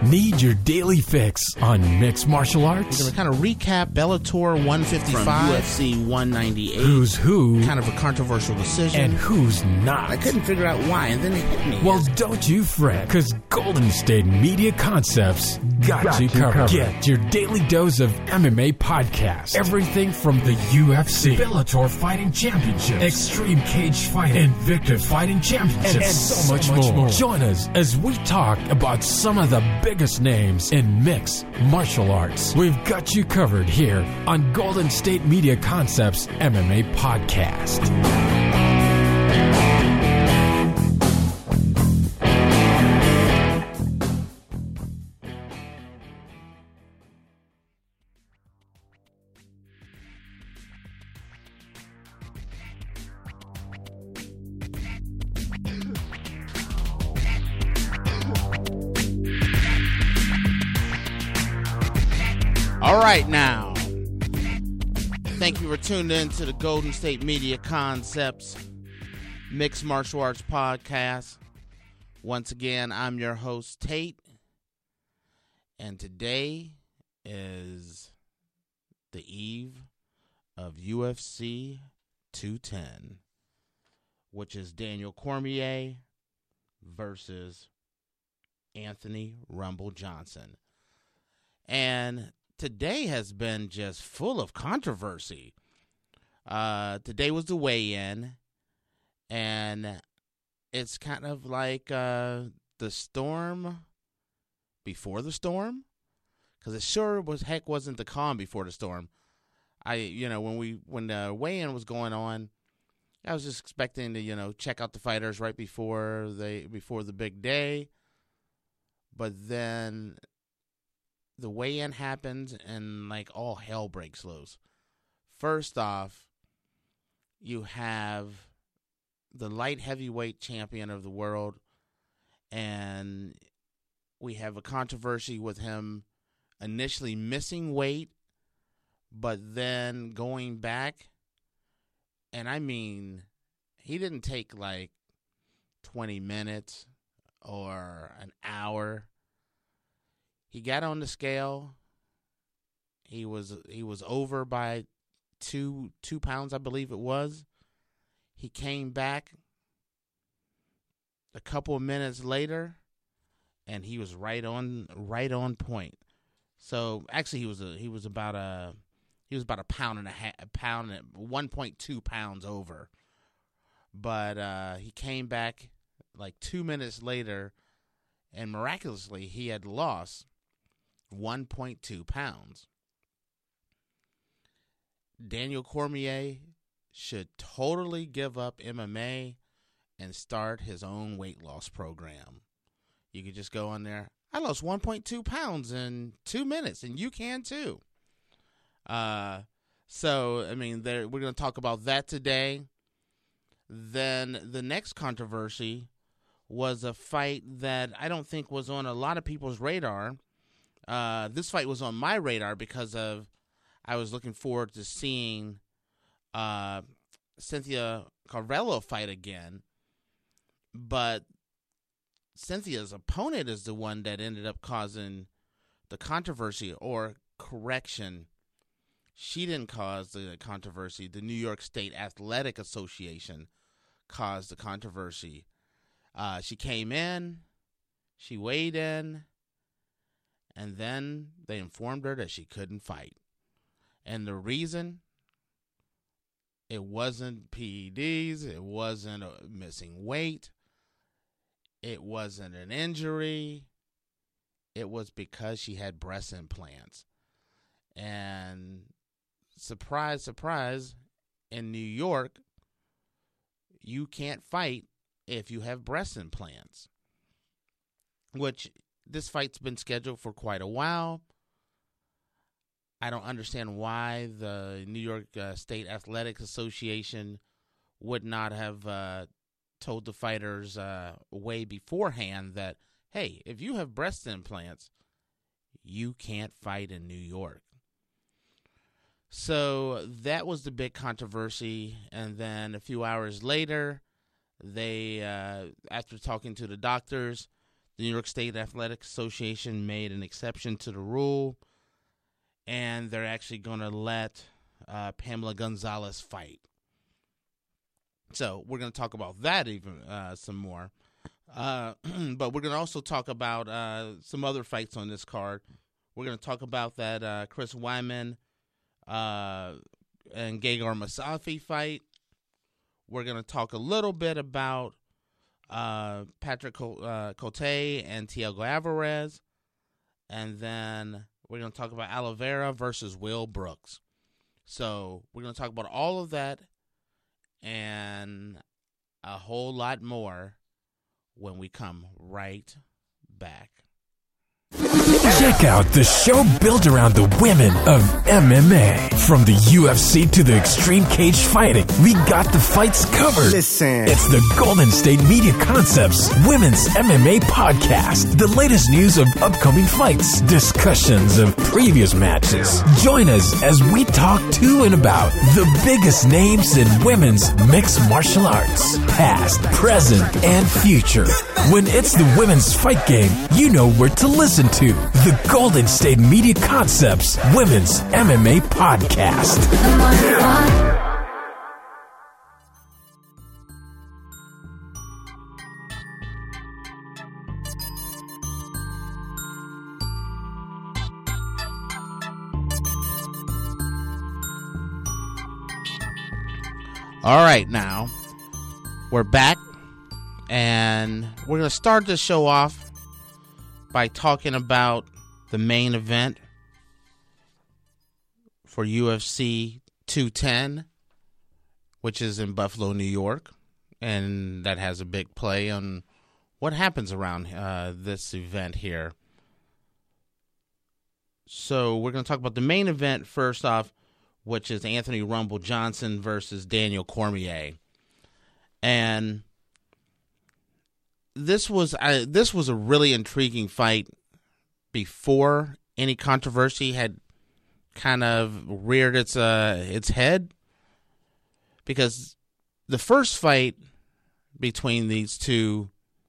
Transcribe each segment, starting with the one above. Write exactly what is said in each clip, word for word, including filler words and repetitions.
Need your daily fix on mixed martial arts? We're going to kind of recap Bellator one fifty-five. From U F C one ninety-eight. Who's who? Kind of a controversial decision. And who's not? I couldn't figure out why, and then it hit me. Well, don't you fret, because Golden State Media Concepts got, got you, covered. you covered. Get your daily dose of M M A podcast. Everything from the U F C, Bellator Fighting Championships, Extreme Cage Fighting, Invicta Fighting Championships, and, and so, much, so much more. more. Join us as we talk about some of the biggest names in mixed martial arts. We've got you covered here on Golden State Media Concepts M M A Podcast. All right, now, thank you for tuning in to the Golden State Media Concepts Mixed Martial Arts Podcast. Once again, I'm your host, Tate, and today is the eve of U F C two ten, which is Daniel Cormier versus Anthony Rumble Johnson. And today has been just full of controversy. Uh, today was the weigh-in, and it's kind of like uh, the storm before the storm, because it sure was heck wasn't the calm before the storm. I, you know, when we when the weigh-in was going on, I was just expecting to, you know, check out the fighters right before they before the big day, but then the weigh-in happens, and, like, all hell breaks loose. First off, you have the light heavyweight champion of the world, and we have a controversy with him initially missing weight, but then going back. And, I mean, he didn't take, like, twenty minutes or an hour. He got on the scale. He was he was over by two two pounds, I believe it was. He came back a couple of minutes later, and he was right on right on point. So actually, he was a, he was about a he was about a pound and a half, a pound and one point two pounds over. But uh, he came back like two minutes later, and miraculously, he had lost one point two pounds. Daniel Cormier should totally give up M M A and start his own weight loss program. You could just go on there. I lost one point two pounds in two minutes, and you can too. Uh, so, I mean, there, we're going to talk about that today. Then the next controversy was a fight that I don't think was on a lot of people's radar. Uh, this fight was on my radar because of I was looking forward to seeing uh, Cynthia Carvalho fight again, but Cynthia's opponent is the one that ended up causing the controversy, or correction, she didn't cause the controversy. The New York State Athletic Association caused the controversy. Uh, she came in, she weighed in, and then they informed her that she couldn't fight. And the reason, it wasn't P E Ds, it wasn't a missing weight, it wasn't an injury, it was because she had breast implants. And surprise, surprise, in New York, you can't fight if you have breast implants, which this fight's been scheduled for quite a while. I don't understand why the New York uh, State Athletics Association would not have uh, told the fighters uh, way beforehand that, hey, if you have breast implants, you can't fight in New York. So that was the big controversy. And then a few hours later, they, uh, after talking to the doctors, the New York State Athletic Association made an exception to the rule, and they're actually going to let uh, Pamela Gonzalez fight. So we're going to talk about that even uh, some more. Uh, but we're going to also talk about uh, some other fights on this card. We're going to talk about that uh, Chris Weidman uh, and Gegard Mousasi fight. We're going to talk a little bit about uh, Patrick Col- uh, Cote and Thiago Alvarez. And then we're going to talk about Oliveira versus Will Brooks. So we're going to talk about all of that and a whole lot more when we come right back. Check out the show built around the women of M M A. From the U F C to the extreme cage fighting, we got the fights covered. Listen. It's the Golden State Media Concepts Women's M M A Podcast. The latest news of upcoming fights, discussions of previous matches. Join us as we talk to and about the biggest names in women's mixed martial arts, past, present, and future. When it's the women's fight game, you know where to listen to. The Golden State Media Concepts Women's M M A Podcast. All right, now we're back, and we're going to start this show off by talking about the main event for U F C two ten, which is in Buffalo, New York, and that has a big play on what happens around uh, this event here. So we're going to talk about the main event first off, which is Anthony Rumble Johnson versus Daniel Cormier. And This was uh, this was a really intriguing fight before any controversy had kind of reared its uh, its head, because the first fight between these two,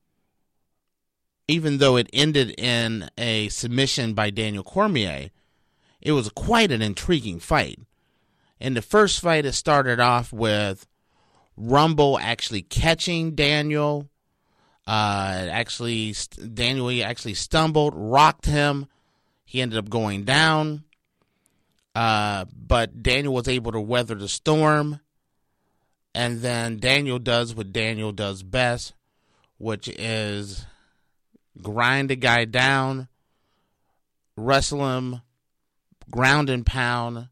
even though it ended in a submission by Daniel Cormier, it was quite an intriguing fight. In the first fight, it started off with Rumble actually catching Daniel. Uh, actually, Daniel actually stumbled, rocked him. He ended up going down. Uh, but Daniel was able to weather the storm. And then Daniel does what Daniel does best, which is grind a guy down, wrestle him, ground and pound,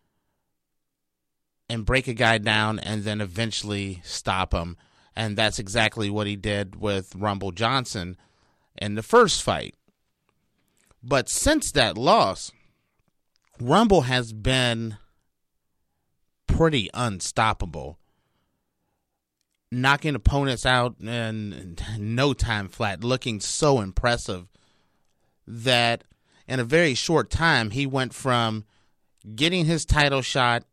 and break a guy down, and then eventually stop him. And that's exactly what he did with Rumble Johnson in the first fight. But since that loss, Rumble has been pretty unstoppable, knocking opponents out in no time flat, looking so impressive that in a very short time, he went from getting his title shot,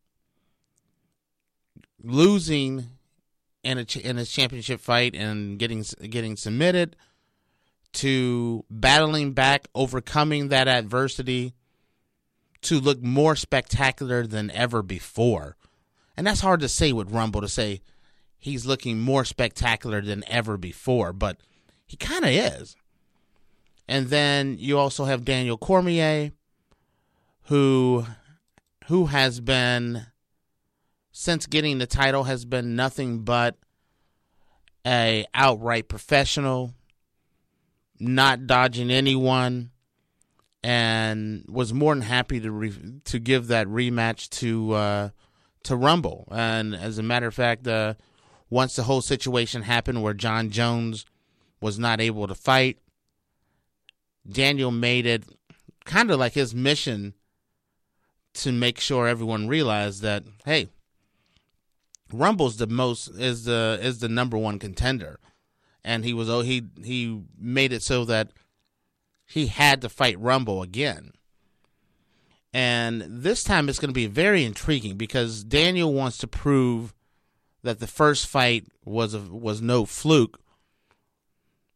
losing in a in a championship fight and getting getting submitted, to battling back, overcoming that adversity, to look more spectacular than ever before. And that's hard to say with Rumble, to say he's looking more spectacular than ever before, but he kind of is. And then you also have Daniel Cormier, who who has been, since getting the title, has been nothing but a outright professional, not dodging anyone, and was more than happy to re- to give that rematch to uh, to Rumble. And as a matter of fact, uh, once the whole situation happened where John Jones was not able to fight, Daniel made it kind of like his mission to make sure everyone realized that, hey, Rumble's the most is the is the number one contender, and he was oh he he made it so that he had to fight Rumble again. And this time it's going to be very intriguing because Daniel wants to prove that the first fight was a, was no fluke,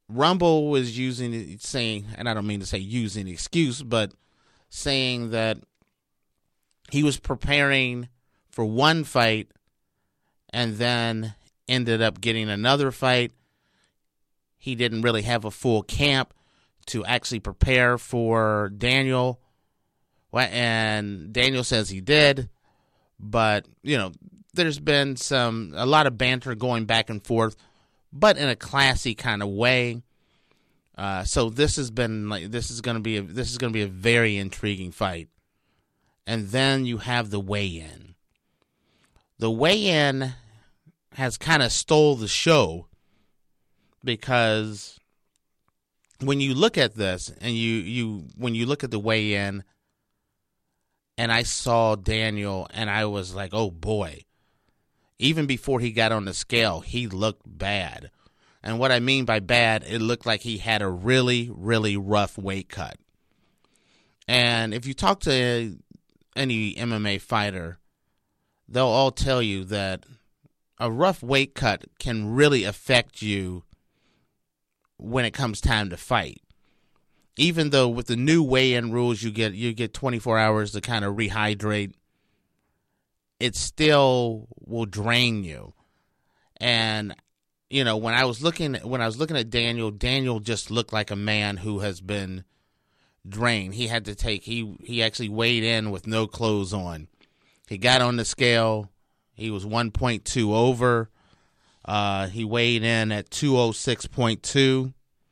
Rumble was using, saying, and I don't mean to say using the excuse, but saying that he was preparing for one fight and then ended up getting another fight. He didn't really have a full camp to actually prepare for Daniel. And Daniel says he did, but, you know, there's been some, a lot of banter going back and forth, but in a classy kind of way. Uh, so this has been like, this is going to be, a, this is going to be a very intriguing fight. And then you have the weigh-in. The weigh-in has kind of stole the show, because when you look at this and you, you, when you look at the weigh-in, and I saw Daniel and I was like, oh boy, even before he got on the scale, he looked bad. And what I mean by bad, it looked like he had a really, really rough weight cut. And if you talk to any M M A fighter, they'll all tell you that a rough weight cut can really affect you when it comes time to fight. Even though with the new weigh-in rules, you get you get twenty-four hours to kind of rehydrate, it still will drain you. And you know, when I was looking when I was looking at Daniel, Daniel just looked like a man who has been drained. He had to take he he actually weighed in with no clothes on. He got on the scale. He was one point two over. Uh, he weighed in at two oh six point two,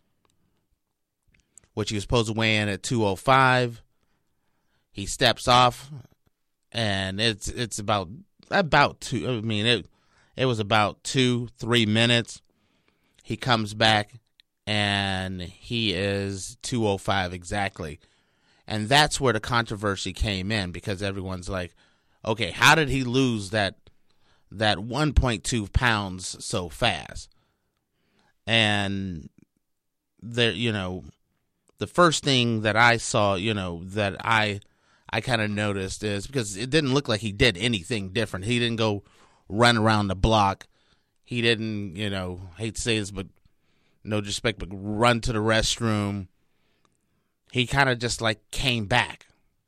which he was supposed to weigh in at two oh five. He steps off, and it's it's about about two. I mean, it it was about two three minutes. He comes back, and he is two oh five exactly, and that's where the controversy came in, because everyone's like, okay, how did he lose that that one point two pounds so fast? And there, you know, the first thing that I saw, you know, that I I kind of noticed is, because it didn't look like he did anything different. He didn't go run around the block. He didn't, you know, I hate to say this, but no disrespect, but run to the restroom. He kind of just like came back.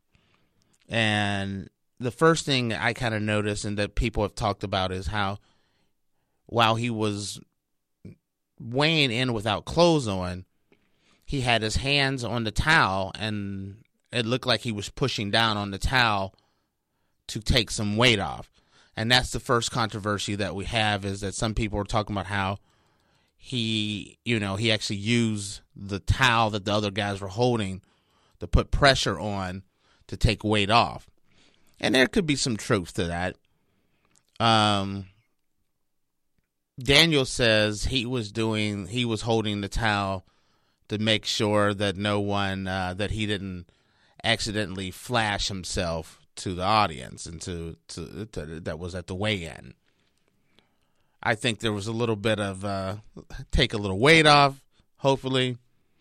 And the first thing I kind of noticed, and that people have talked about, is how while he was weighing in without clothes on, he had his hands on the towel, and it looked like he was pushing down on the towel to take some weight off. And that's the first controversy that we have, is that some people are talking about how he, you know, he actually used the towel that the other guys were holding to put pressure on to take weight off. And there could be some truth to that. Um, Daniel says he was doing, he was holding the towel to make sure that no one, uh, that he didn't accidentally flash himself to the audience and to, to, to that was at the weigh-in. I think there was a little bit of uh, take a little weight off, hopefully.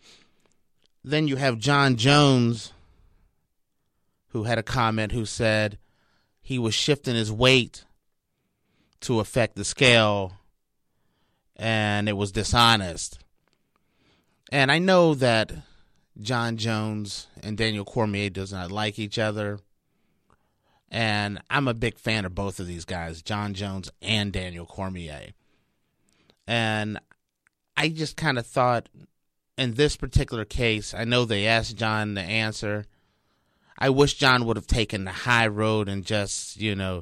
Then you have Jon Jones, who had a comment, who said he was shifting his weight to affect the scale, and it was dishonest. And I know that Jon Jones and Daniel Cormier does not like each other, and I'm a big fan of both of these guys, Jon Jones and Daniel Cormier. And I just kind of thought, in this particular case, I know they asked Jon to answer. I wish Jon would have taken the high road and just, you know,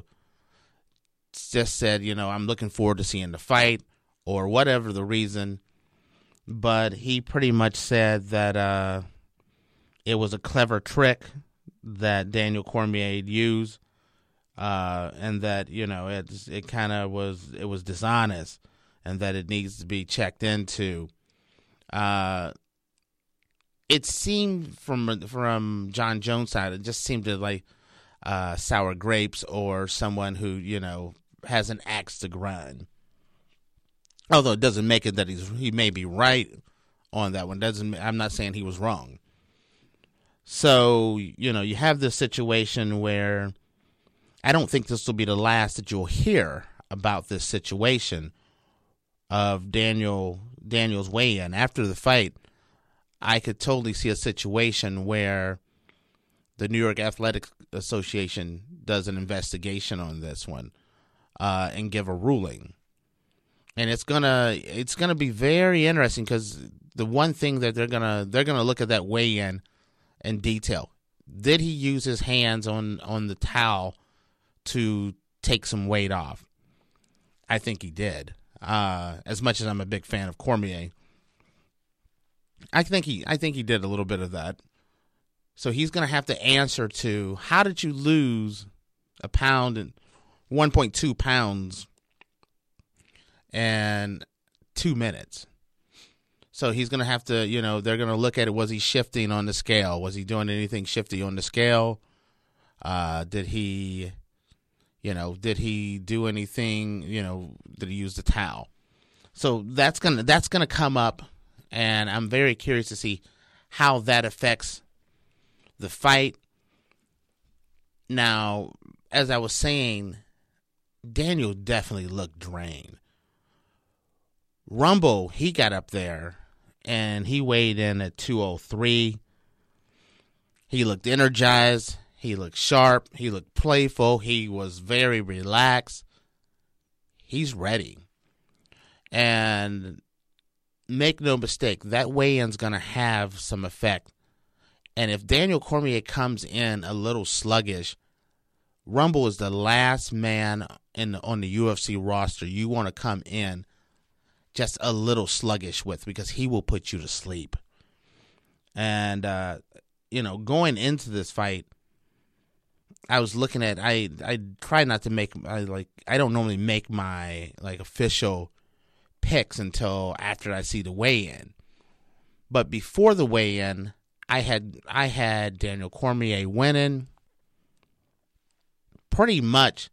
just said, you know, I'm looking forward to seeing the fight, or whatever the reason. But he pretty much said that uh, it was a clever trick that Daniel Cormier used, uh, and that, you know, it it kind of was it was dishonest, and that it needs to be checked into. Uh, it seemed from from Jon Jones' side, it just seemed to like uh, sour grapes, or someone who, you know, has an axe to grind. Although it doesn't make it that he's he may be right on that one. Doesn't I'm not saying he was wrong. So, you know, you have this situation where I don't think this will be the last that you'll hear about this situation of Daniel Daniel's weigh-in. After the fight, I could totally see a situation where the New York Athletic Association does an investigation on this one uh, and give a ruling. And it's gonna it's gonna be very interesting because the one thing that they're gonna they're gonna look at that weigh-in in detail. Did he use his hands on, on the towel to take some weight off? I think he did. Uh, as much as I'm a big fan of Cormier, I think he I think he did a little bit of that. So he's going to have to answer to, how did you lose a pound and one point two pounds in two minutes? So he's going to have to, you know, they're going to look at it. Was he shifting on the scale? Was he doing anything shifty on the scale? Uh, did he, you know, did he do anything, you know, did he use the towel? So that's going to, that's going to come up, and I'm very curious to see how that affects the fight. Now, as I was saying, Daniel definitely looked drained. Rumble, he got up there and he weighed in at two oh three. He looked energized. He looked sharp. He looked playful. He was very relaxed. He's ready. And make no mistake, that weigh-in's going to have some effect. And if Daniel Cormier comes in a little sluggish, Rumble is the last man in the, on the U F C roster you want to come in just a little sluggish with, because he will put you to sleep. And, uh, you know, going into this fight, I was looking at, I, I try not to make, I like, I don't normally make my, like, official picks until after I see the weigh-in. But before the weigh-in, I had, I had Daniel Cormier winning pretty much.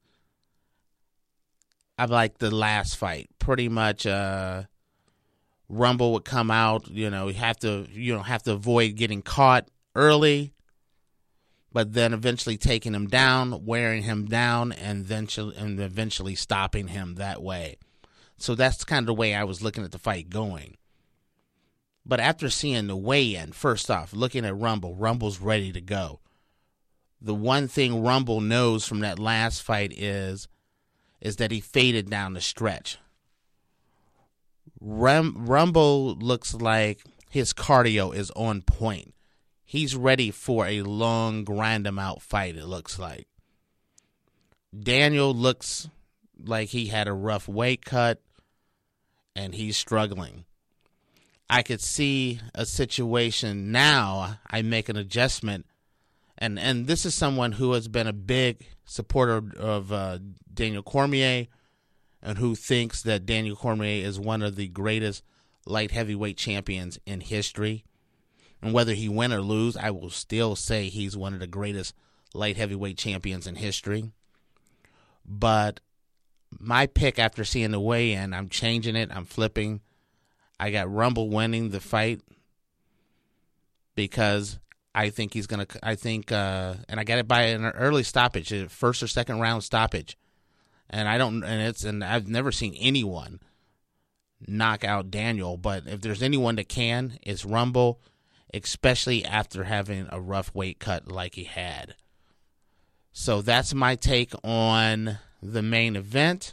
I like the last fight. Pretty much, uh, Rumble would come out. You know, you have to, you know, have to avoid getting caught early, but then eventually taking him down, wearing him down, and eventually, and eventually stopping him that way. So that's kind of the way I was looking at the fight going. But after seeing the weigh-in, first off, looking at Rumble, Rumble's ready to go. The one thing Rumble knows from that last fight is is that he faded down the stretch. Rum, Rumble looks like his cardio is on point. He's ready for a long, grind-him-out fight, it looks like. Daniel looks like he had a rough weight cut, and he's struggling. I could see a situation now, I make an adjustment, and, and this is someone who has been a big supporter of uh, Daniel Cormier, and who thinks that Daniel Cormier is one of the greatest light heavyweight champions in history. And whether he win or lose, I will still say he's one of the greatest light heavyweight champions in history. But my pick after seeing the weigh-in, I'm changing it. I'm flipping. I got Rumble winning the fight because I think he's going to, I think, uh, and I got it by an early stoppage, a first or second round stoppage. And I don't, and it's, and I've never seen anyone knock out Daniel, but if there's anyone that can, it's Rumble, especially after having a rough weight cut like he had. So that's my take on the main event.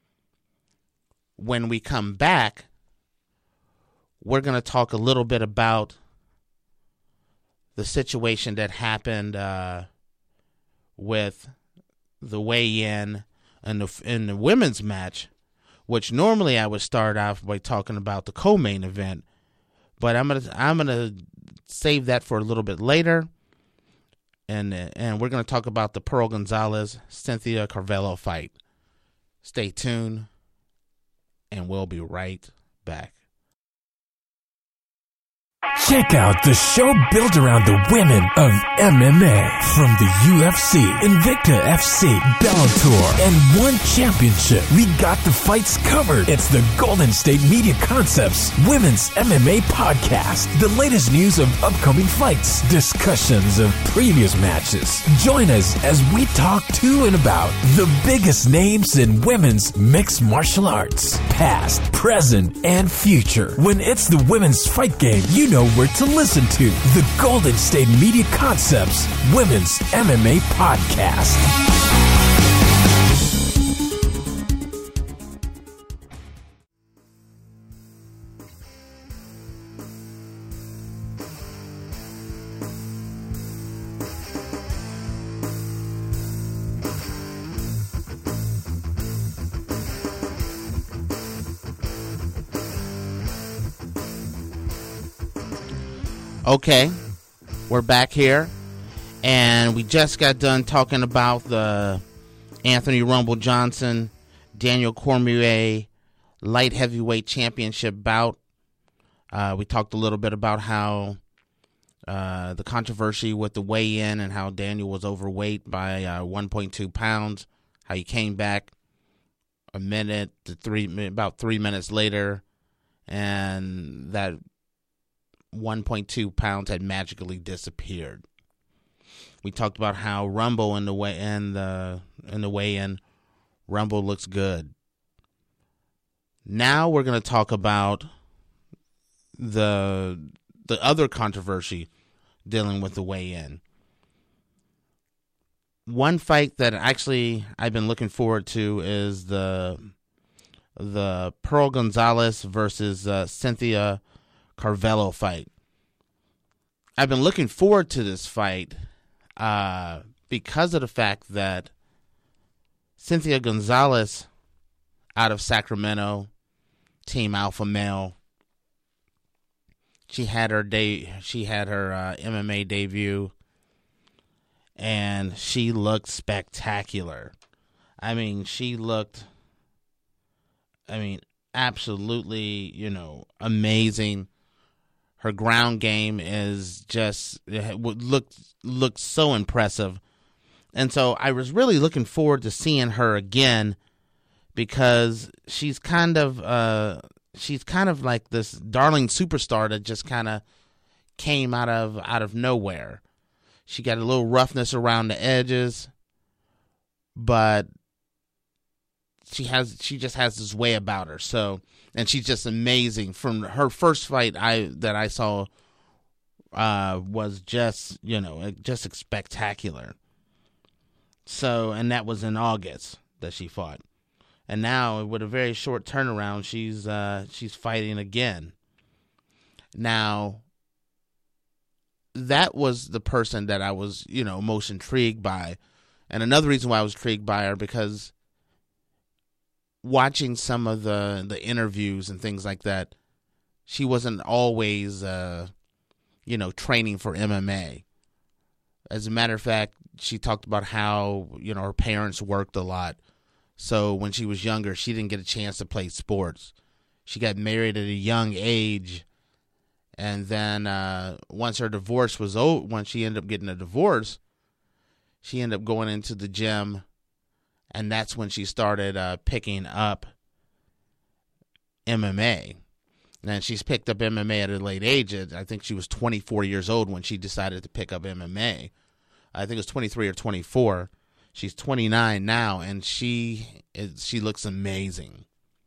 When we come back, we're going to talk a little bit about the situation that happened uh, with the weigh-in and the, in the women's match, which normally I would start off by talking about the co-main event, but I'm gonna I'm gonna save that for a little bit later, and and we're gonna talk about the Pearl Gonzalez Cynthia Carvalho fight. Stay tuned, and we'll be right back. Check out the show built around the women of M M A. From the U F C, Invicta F C, Bellator, and one championship. We got the fights covered. It's the Golden State Media Concepts Women's M M A Podcast. The latest news of upcoming fights, discussions of previous matches. Join us as we talk to and about the biggest names in women's mixed martial arts. Past, present, and future. When it's the women's fight game, you know where to listen to. The Golden State Media Concepts Women's M M A Podcast. Okay, we're back here, and we just got done talking about the Anthony Rumble Johnson, Daniel Cormier light heavyweight championship bout. Uh, we talked a little bit about how uh, the controversy with the weigh-in and how Daniel was overweight by uh, one point two pounds, how he came back a minute to three, about three minutes later, and that one point two pounds had magically disappeared. We talked about how Rumble in the way in the in the weigh-in, Rumble looks good. Now we're going to talk about the the other controversy dealing with the weigh-in. One fight that actually I've been looking forward to is the the Pearl Gonzalez versus uh, Cynthia Carvalho fight. I've been looking forward to this fight uh, because of the fact that Cynthia Gonzalez out of Sacramento, Team Alpha Male, she had her day, she had her uh, M M A debut, and she looked spectacular. I mean, she looked, I mean, absolutely, you know, amazing. Her ground game is just looked looked so impressive, and so I was really looking forward to seeing her again because she's kind of uh, she's kind of like this darling superstar that just kind of came out of out of nowhere. She got a little roughness around the edges, but she has she just has this way about her. So. And she's just amazing. From her first fight I that I saw uh, was just, you know, just spectacular. So, and that was in August that she fought. And now, with a very short turnaround, she's uh, she's fighting again. Now, that was the person that I was, you know, most intrigued by. And another reason why I was intrigued by her, because watching some of the, the interviews and things like that, she wasn't always, uh, you know, training for M M A. As a matter of fact, she talked about how, you know, her parents worked a lot. So when she was younger, she didn't get a chance to play sports. She got married at a young age. And then uh, once her divorce was over, once she ended up getting a divorce, she ended up going into the gym. And that's when she started uh, picking up M M A. And she's picked up M M A at a late age. I think she was twenty-four years old when she decided to pick up M M A. I think it was twenty-three or twenty-four. She's twenty-nine now, and she is, she looks amazing.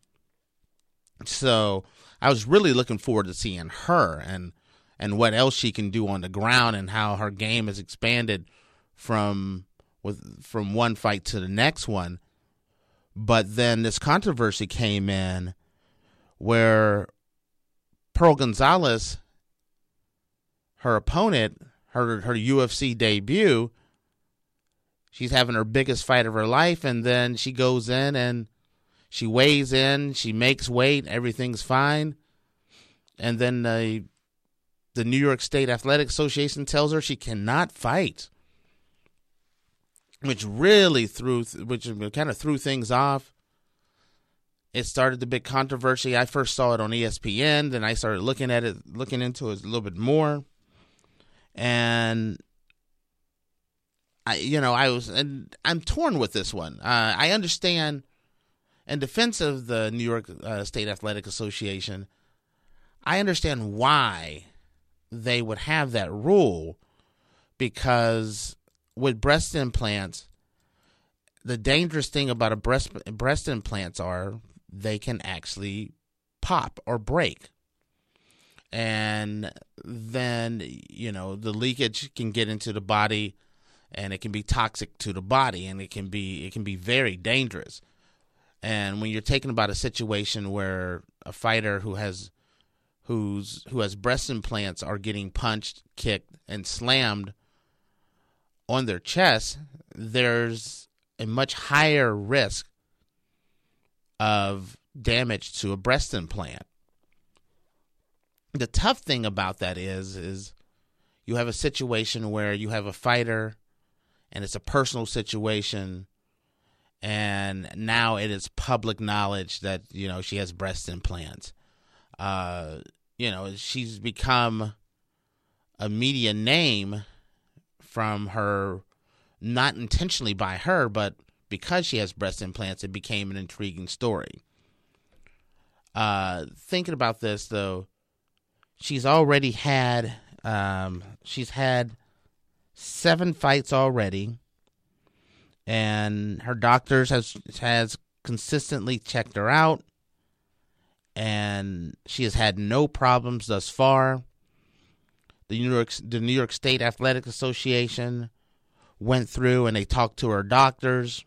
So I was really looking forward to seeing her and and what else she can do on the ground and how her game has expanded from with from one fight to the next one. But then this controversy came in where Pearl Gonzalez, her opponent, her her U F C debut, she's having her biggest fight of her life, and then she goes in and she weighs in, she makes weight, everything's fine, and then the the New York State Athletic Association tells her she cannot fight, which really threw, which kind of threw things off. it started the big controversy. I first saw it on E S P N, then I started looking at it, looking into it a little bit more, and I, you know, I was, and I'm torn with this one. Uh, I understand, in defense of the New York uh, State Athletic Association, I understand why they would have that rule, because with breast implants, the dangerous thing about a breast breast implants are they can actually pop or break. And then, you know, the leakage can get into the body, and it can be toxic to the body, and it can be it can be very dangerous. And when you're talking about a situation where a fighter who has who's who has breast implants are getting punched, kicked, and slammed on their chest, there's a much higher risk of damage to a breast implant. The tough thing about that is, is you have a situation where you have a fighter and it's a personal situation, and now it is public knowledge that, you know, she has breast implants. Uh, you know, she's become a media name from her, not intentionally by her, but because she has breast implants, it became an intriguing story. Uh, thinking about this, though, she's already had, um, she's had seven fights already, and her doctors has has consistently checked her out, and she has had no problems thus far. The New York, the New York State Athletic Association went through and they talked to her doctors,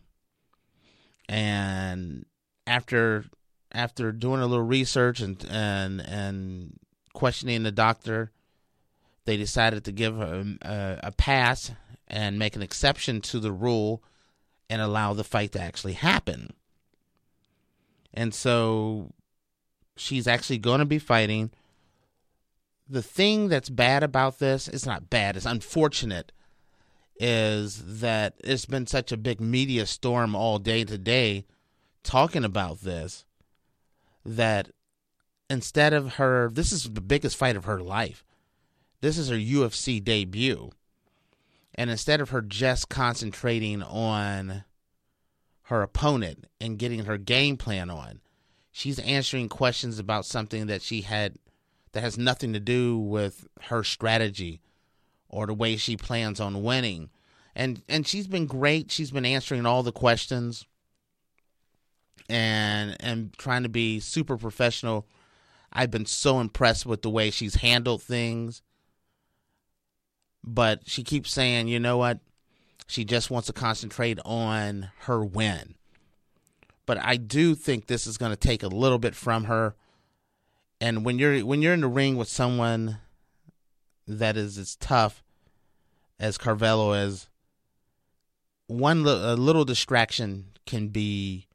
and after after doing a little research and and and questioning the doctor, they decided to give her a, a pass and make an exception to the rule and allow the fight to actually happen. And so she's actually going to be fighting. The thing that's bad about this, it's not bad, it's unfortunate, is that it's been such a big media storm all day today talking about this, that instead of her, this is the biggest fight of her life. This is her U F C debut. And instead of her just concentrating on her opponent and getting her game plan on, she's answering questions about something that she had that has nothing to do with her strategy or the way she plans on winning. And and she's been great. She's been answering all the questions and and trying to be super professional. I've been so impressed with the way she's handled things. But she keeps saying, you know what? She just wants to concentrate on her win. But I do think this is going to take a little bit from her. And when you're when you're in the ring with someone that is as tough as Carvalho is, one li- a little distraction can be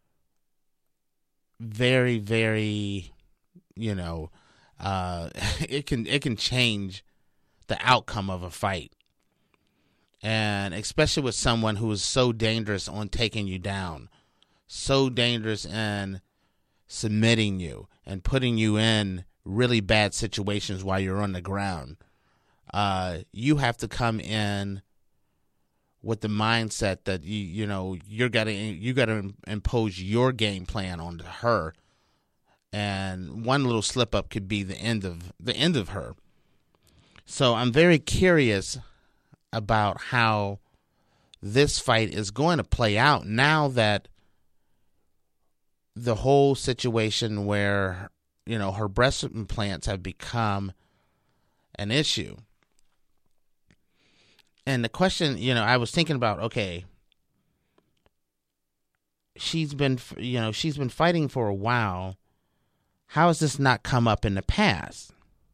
very, very, you know, uh, it can it can change the outcome of a fight. And especially with someone who is so dangerous on taking you down, so dangerous in submitting you and putting you in really bad situations while you're on the ground. Uh, you have to come in with the mindset that you you know you're gotta you gotta impose your game plan on her, and one little slip up could be the end of the end of her. So I'm very curious about how this fight is going to play out now that the whole situation where, you know, her breast implants have become an issue. And the question, you know, I was thinking about, okay, she's been, you know, she's been fighting for a while. How has this not come up in the past?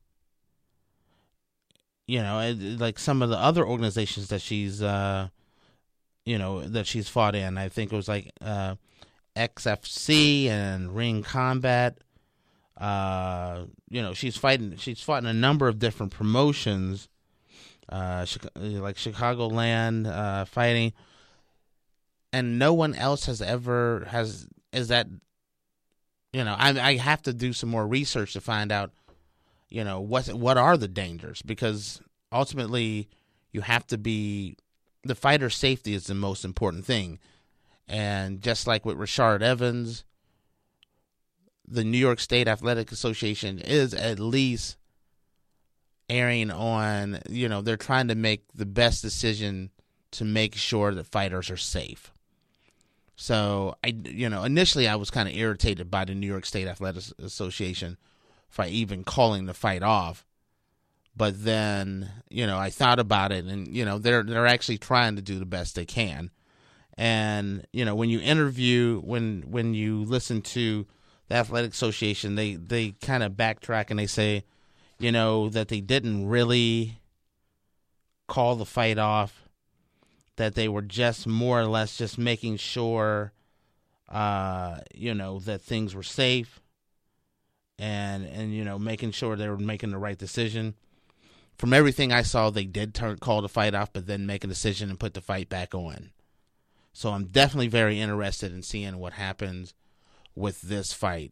You know, like some of the other organizations that she's, uh, you know, that she's fought in. I think it was like uh, X F C and Ring Combat. Uh, you know, she's fighting. She's fought in a number of different promotions, uh, like Chicagoland uh, fighting, and no one else has ever has is that you know, I, I have to do some more research to find out, you know, what what are the dangers, because ultimately you have to be, the fighter's safety is the most important thing. And just like with Rashard Evans, the New York State Athletic Association is at least erring on, you know, they're trying to make the best decision to make sure that fighters are safe. So, I, you know, initially I was kind of irritated by the New York State Athletic Association for even calling the fight off. But then, you know, I thought about it, and, you know, they're they're actually trying to do the best they can. And, you know, when you interview, when when you listen to the Athletic Association, they, they kind of backtrack and they say, you know, that they didn't really call the fight off, that they were just more or less just making sure, uh, you know, that things were safe and, and, you know, making sure they were making the right decision. From everything I saw, they did turn, call the fight off, but then make a decision and put the fight back on. So I'm definitely very interested in seeing what happens with this fight,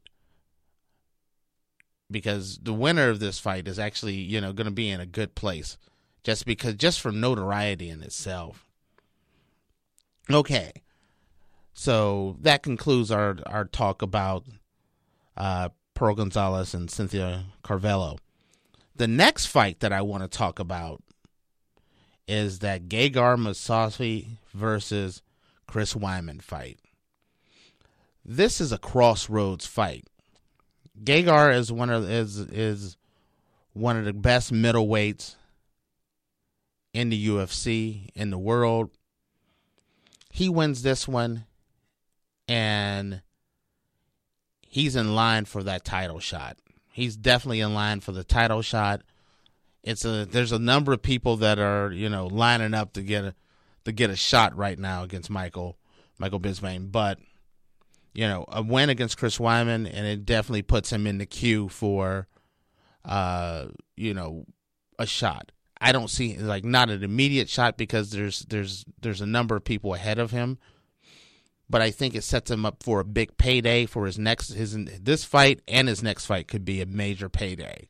because the winner of this fight is actually, you know, going to be in a good place, just because, just from notoriety in itself. Okay, so that concludes our our talk about uh, Pearl Gonzalez and Cynthia Carvalho. The next fight that I want to talk about is that Gegard Mousasi versus Chris Weidman fight. This is a crossroads fight. Gegard is one of is is one of the best middleweights in the U F C, in the world. He wins this one, and he's in line for that title shot. He's definitely in line for the title shot. It's a there's a number of people that are, you know, lining up to get a to get a shot right now against Michael Michael Bisping, but you know, a win against Chris Weidman, and it definitely puts him in the queue for, uh, you know, a shot. I don't see, like, not an immediate shot, because there's there's there's a number of people ahead of him, but I think it sets him up for a big payday for his next his this fight, and his next fight could be a major payday.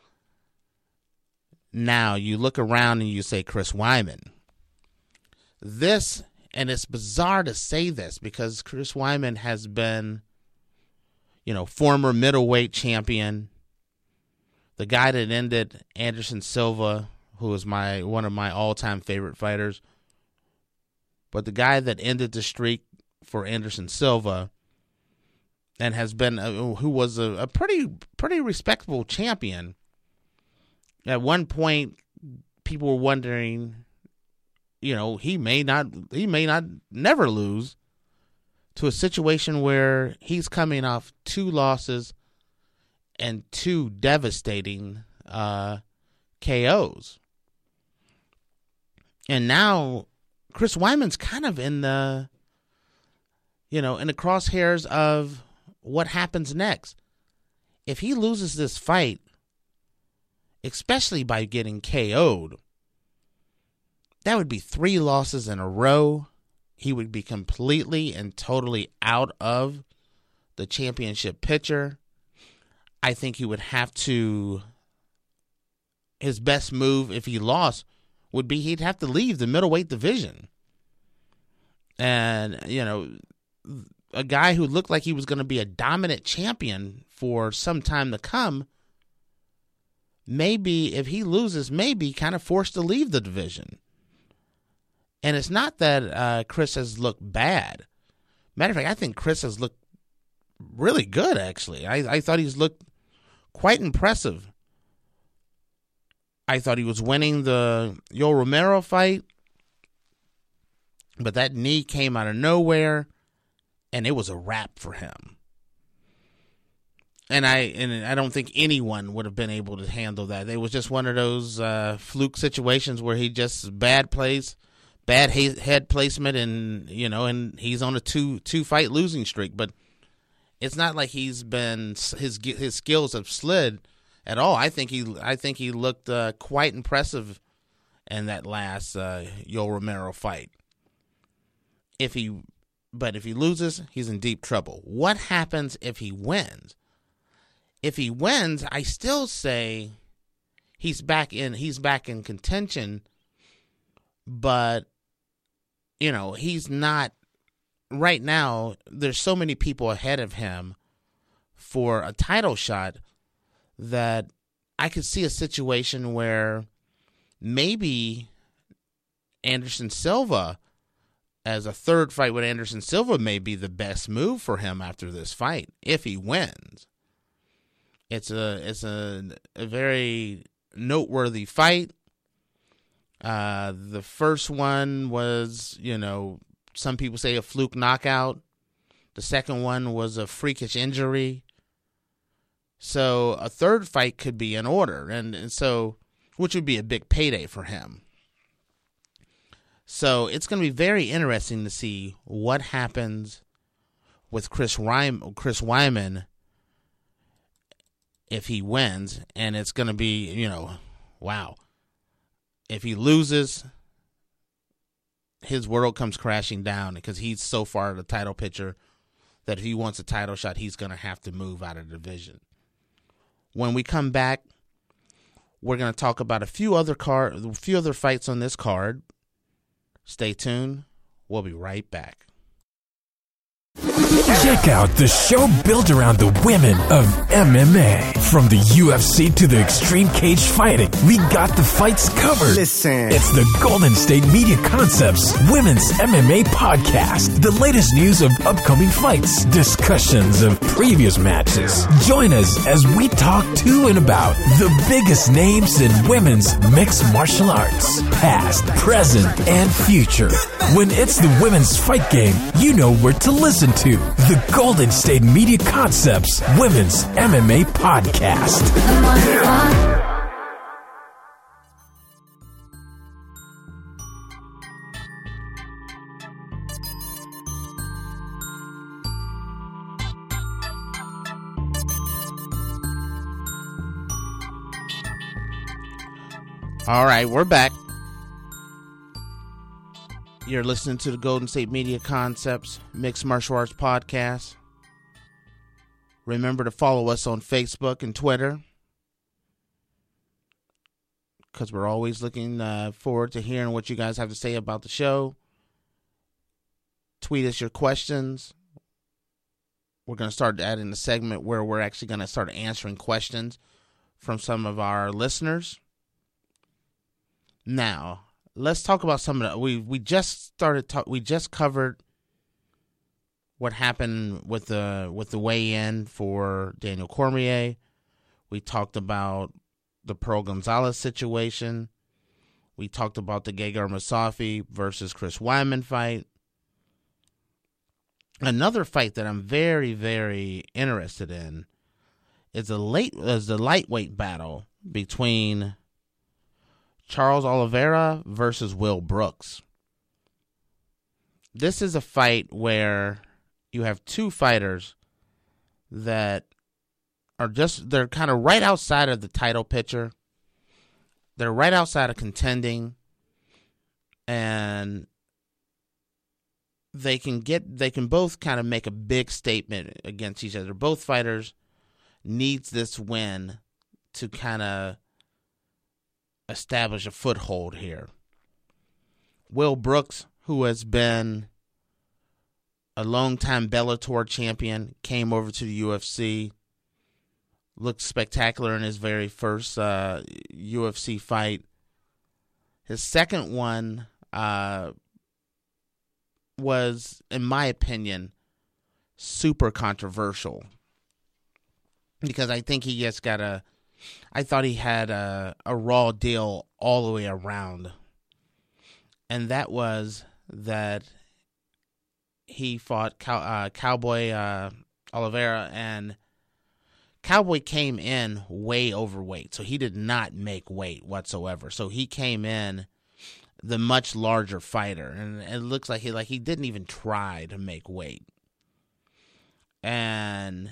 Now you look around and you say Chris Weidman. This. And it's bizarre to say this, because Chris Weidman has been, you know, former middleweight champion, the guy that ended Anderson Silva, who is my one of my all-time favorite fighters, but the guy that ended the streak for Anderson Silva, and has been a, who was a, a pretty pretty respectable champion. At one point, people were wondering, you know, he may not, he may not never lose, to a situation where he's coming off two losses and two devastating uh, K Os. And now Chris Weidman's kind of in the, you know, in the crosshairs of what happens next. If he loses this fight, especially by getting K O'd, that would be three losses in a row. He would be completely and totally out of the championship picture. I think he would have to, his best move if he lost would be he'd have to leave the middleweight division. And, you know, a guy who looked like he was going to be a dominant champion for some time to come, maybe if he loses, maybe kind of forced to leave the division. And it's not that uh, Chris has looked bad. Matter of fact, I think Chris has looked really good, actually. I, I thought he's looked quite impressive. I thought he was winning the Yoel Romero fight, but that knee came out of nowhere, and it was a wrap for him. And I and I don't think anyone would have been able to handle that. It was just one of those uh, fluke situations where he just bad plays. Bad head placement, and you know, and he's on a two two fight losing streak. But it's not like he's been his his skills have slid at all. I think he I think he looked uh, quite impressive in that last uh, Yoel Romero fight. If he But if he loses, he's in deep trouble. What happens if he wins? If he wins, I still say he's back in he's back in contention, but you know, he's not right now. There's so many people ahead of him for a title shot that I could see a situation where maybe Anderson Silva, as a third fight with Anderson Silva, may be the best move for him after this fight if he wins. It's a it's a, a very noteworthy fight. Uh, the first one was, you know, some people say a fluke knockout. The second one was a freakish injury. So a third fight could be in order, and, and so which would be a big payday for him. So it's going to be very interesting to see what happens with Chris Weidman, Chris Weidman if he wins, and it's going to be, you know, wow. If he loses, his world comes crashing down because he's so far in the title picture that if he wants a title shot, he's going to have to move out of the division. When we come back, we're going to talk about a few other card, a few other fights on this card. Stay tuned. We'll be right back. Check out the show built around the women of M M A. From the U F C to the extreme cage fighting, we got the fights covered. Listen. It's the Golden State Media Concepts Women's M M A Podcast. The latest news of upcoming fights, discussions of previous matches. Join us as we talk to and about the biggest names in women's mixed martial arts, past, present, and future. When it's the women's fight game, you know where to listen to. The Golden State Media Concepts Women's M M A Podcast. All right, we're back. You're listening to the Golden State Media Concepts Mixed Martial Arts Podcast. Remember to follow us on Facebook and Twitter, because we're always looking uh, forward to hearing what you guys have to say about the show. Tweet us your questions. We're going to start adding a segment where we're actually going to start answering questions from some of our listeners. Now, let's talk about some of the, we we just started talk, we just covered what happened with the with the weigh-in for Daniel Cormier. We talked about the Pearl Gonzalez situation. We talked about the Gegard Moussafi versus Chris Weidman fight. Another fight that I'm very very interested in is the late is the lightweight battle between Charles Oliveira versus Will Brooks. This is a fight where you have two fighters that are just, they're kind of right outside of the title picture. They're right outside of contending. And they can get, they can both kind of make a big statement against each other. Both fighters needs this win to kind of establish a foothold here. Will Brooks, who has been a long-time Bellator champion, came over to the U F C, looked spectacular in his very first uh, U F C fight. His second one uh, was, in my opinion, super controversial, because I think he just got a I thought he had a, a raw deal all the way around. And that was that he fought Cow, uh, Cowboy uh, Oliveira, and Cowboy came in way overweight. So he did not make weight whatsoever. So he came in the much larger fighter. And it looks like he like he didn't even try to make weight. And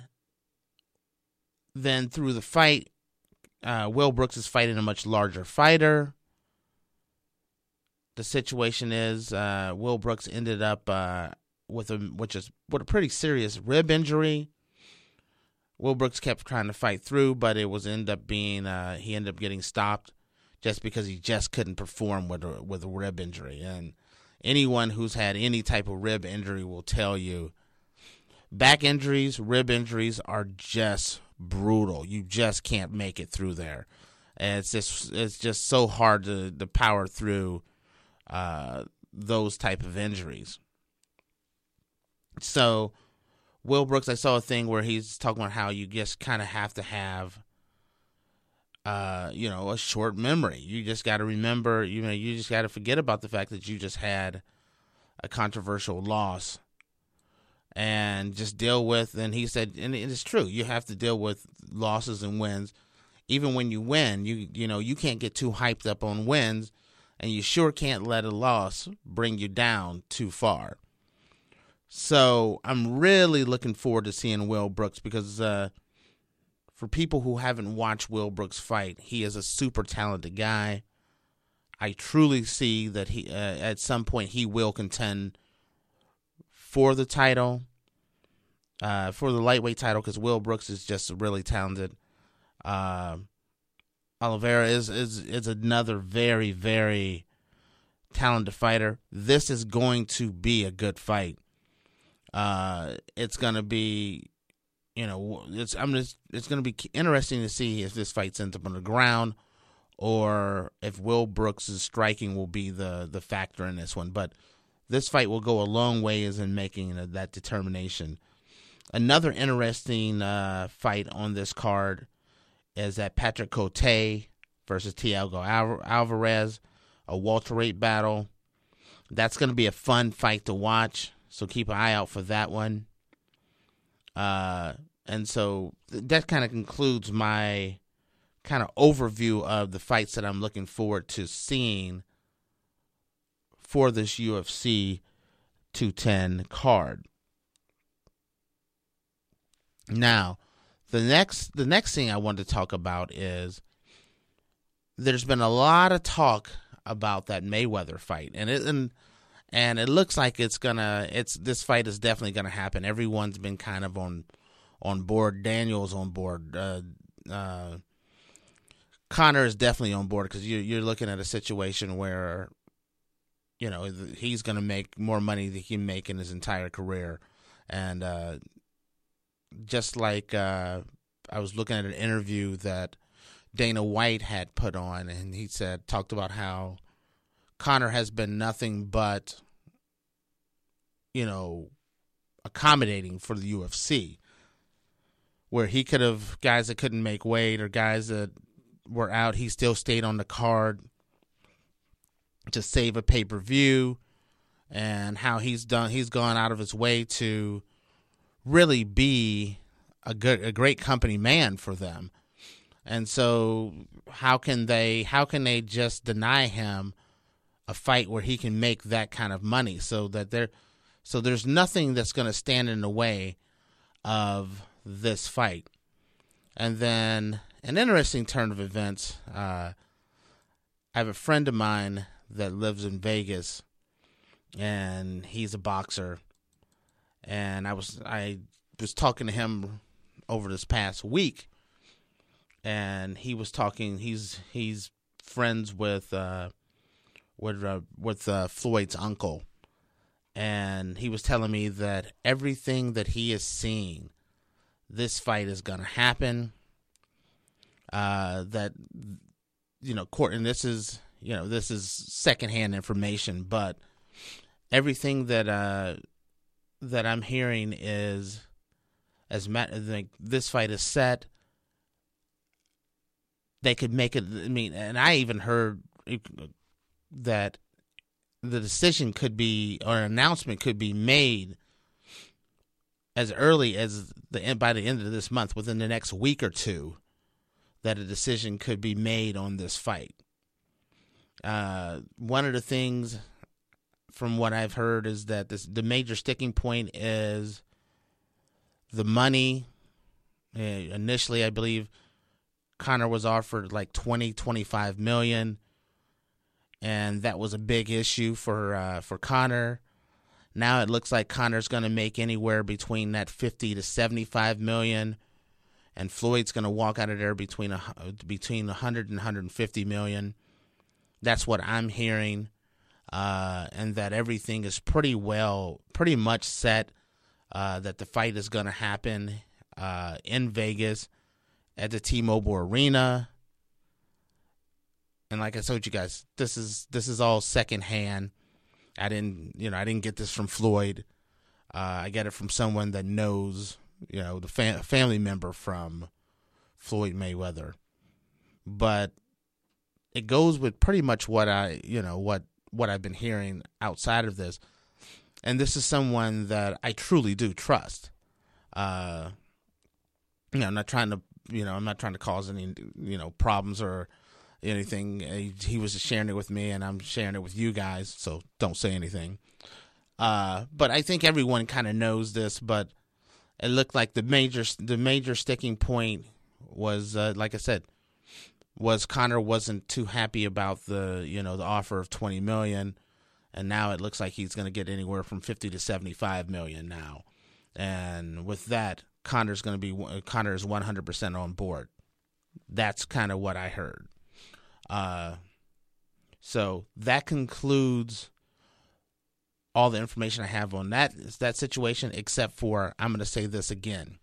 then through the fight, Uh, Will Brooks is fighting a much larger fighter. The situation is uh, Will Brooks ended up uh, with a which is with a pretty serious rib injury. Will Brooks kept trying to fight through, but it was end up being uh, he ended up getting stopped just because he just couldn't perform with a, with a rib injury. And anyone who's had any type of rib injury will tell you back injuries, rib injuries are just brutal. You just can't make it through there. And it's just it's just so hard to, to power through uh, those type of injuries. So Will Brooks, I saw a thing where he's talking about how you just kind of have to have, uh, you know, a short memory. You just got to remember, you know, you just got to forget about the fact that you just had a controversial loss and just deal with, and he said, and it's true, you have to deal with losses and wins. Even when you win, you you know, you can't get too hyped up on wins, and you sure can't let a loss bring you down too far. So I'm really looking forward to seeing Will Brooks because uh, for people who haven't watched Will Brooks fight, he is a super talented guy. I truly see that he uh, at some point he will contend for the title, uh, for the lightweight title, because Will Brooks is just really talented. Uh, Oliveira is, is is another very, very talented fighter. This is going to be a good fight. Uh, it's gonna be, you know, it's I'm just it's gonna be interesting to see if this fight ends up on the ground, or if Will Brooks' striking will be the the factor in this one. But this fight will go a long ways in making that determination. Another interesting uh, fight on this card is that Patrick Cote versus Thiago Alvarez, a welterweight battle. That's going to be a fun fight to watch, so keep an eye out for that one. Uh, and so that kind of concludes my kind of overview of the fights that I'm looking forward to seeing for this U F C two ten card. Now, the next the next thing I want to talk about is there's been a lot of talk about that Mayweather fight, and it and and it looks like it's gonna it's this fight is definitely gonna happen. Everyone's been kind of on on board. Daniel's on board. Uh, uh, Conor is definitely on board because you're you're looking at a situation where, you know, he's gonna make more money than he can make in his entire career, and uh, just like uh, I was looking at an interview that Dana White had put on, and he said talked about how Conor has been nothing but, you know, accommodating for the U F C, where he could have guys that couldn't make weight or guys that were out, he still stayed on the card to save a pay-per-view, and how he's done he's gone out of his way to really be a good a great company man for them. And so how can they how can they just deny him a fight where he can make that kind of money? So that there so there's nothing that's going to stand in the way of this fight. And then an interesting turn of events, uh, I have a friend of mine that lives in Vegas, and he's a boxer, and I was I was talking to him over this past week, and he was talking. He's he's friends with uh, with uh, with uh, Floyd's uncle, and he was telling me that everything that he is seeing, this fight is gonna happen. Uh, that you know, court, and this is you know this is secondhand information, but everything that uh that I'm hearing is, as Matt, like, this fight is set. They could make it. I mean, and I even heard that the decision could be, or an announcement could be made as early as the by the end of this month, within the next week or two, that a decision could be made on this fight. Uh, one of the things, from what I've heard, is that this, the major sticking point is the money. Uh, initially, I believe Conor was offered like twenty, twenty-five million, and that was a big issue for uh, for Conor. Now it looks like Conor's going to make anywhere between that fifty to seventy-five million, and Floyd's going to walk out of there between a, between one hundred and one hundred fifty million. That's what I'm hearing, uh, and that everything is pretty well, pretty much set. Uh, that the fight is going to happen uh, in Vegas at the T-Mobile Arena. And like I told you guys, this is this is all secondhand. I didn't, you know, I didn't get this from Floyd. Uh, I get it from someone that knows, you know, the fam- family member from Floyd Mayweather. But it goes with pretty much what I, you know, what what I've been hearing outside of this. And this is someone that I truly do trust. Uh, you know, I'm not trying to, you know, I'm not trying to cause any, you know, problems or anything. He, he was just sharing it with me, and I'm sharing it with you guys, so don't say anything. Uh, but I think everyone kind of knows this, but it looked like the major the major sticking point was, uh, like I said, was Conor wasn't too happy about the, you know, the offer of twenty million dollars, and now it looks like he's going to get anywhere from fifty to seventy-five million dollars now. And with that, Conor's going to be Conor is one hundred percent on board. That's kind of what I heard. Uh, so that concludes all the information I have on that that situation, except for I'm going to say this again.